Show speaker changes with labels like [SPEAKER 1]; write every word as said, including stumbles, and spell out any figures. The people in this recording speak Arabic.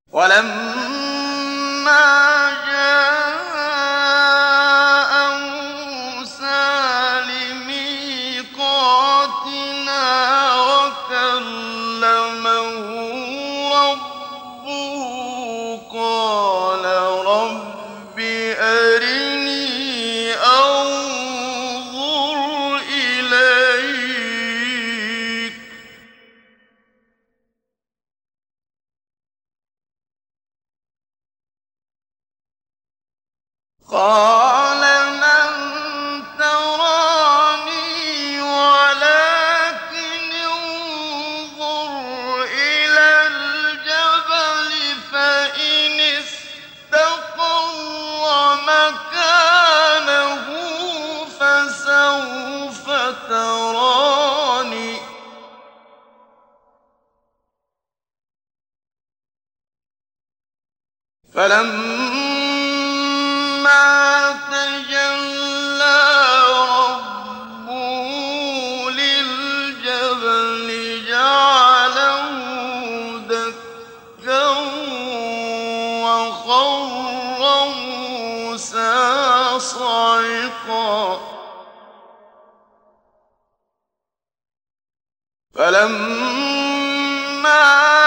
[SPEAKER 1] ولما جاء موسى لميقاتنا وكلمه ربه قال رب أرني أنظر إليك قال لن تراني ولكن انظر إلى الجبل فإن استقر مكانه فسوف تراني فلما تجلى ربه للجبل جعله دكا وخر موسى صعقا فلما